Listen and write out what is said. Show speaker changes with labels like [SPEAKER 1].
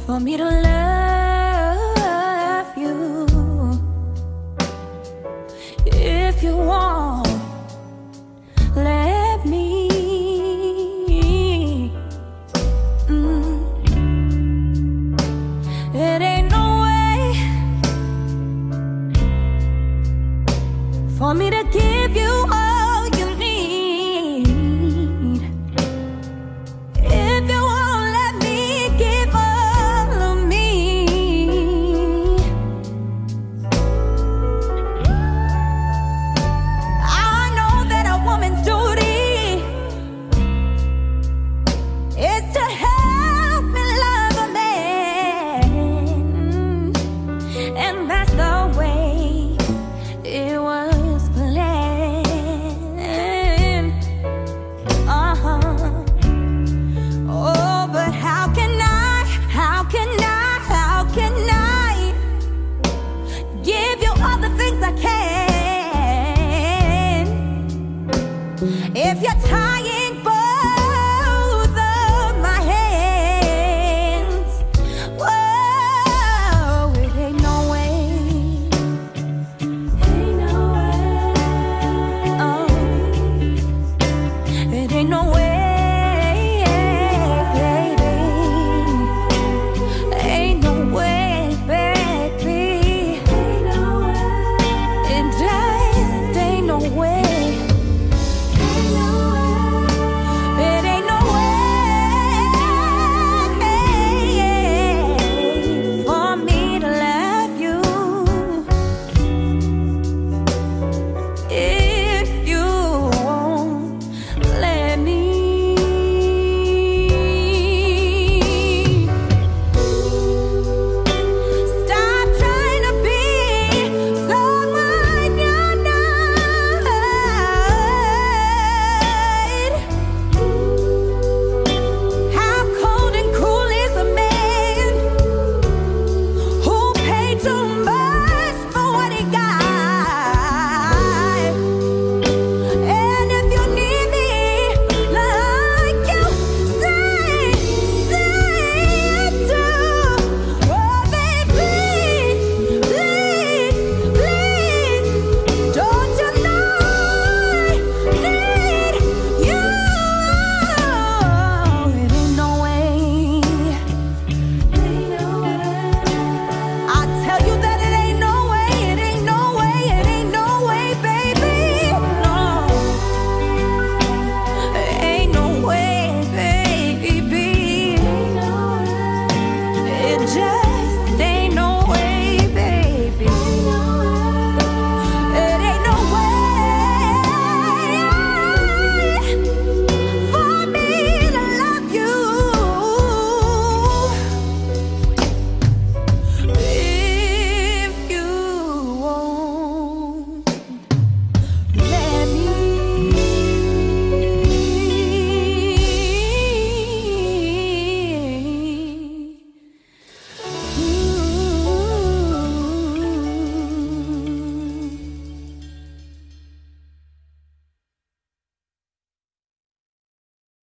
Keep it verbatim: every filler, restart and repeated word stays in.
[SPEAKER 1] for me to love you. If you want, let me. Mm. It ain't no way for me to give you all you need. If you won't let me give all of me, I know that a woman's duty is to help me love a man, and that's the way it was planned. Uh-huh. Oh, but how can I, how can I, how can I give you all the things I can if you're tying both of my hands? Whoa, it ain't no way. Ain't no way. Oh, it ain't no way, baby. Ain't no way, baby. Ain't no way. It just ain't no way. Ain't no way. It ain't no way for me to love you if you won't let me. Stop trying to be someone you're not. How cold and cruel is a man who paid too much for what he got? And if you need me like you say, say it too. Oh, baby, please, please, don't you know I need you? It ain't no way. Ain't no way. I tell you that it ain't no way. It ain't no way. It ain't no way, baby. No. Ain't no way, baby. Ain't no way. It just ain't no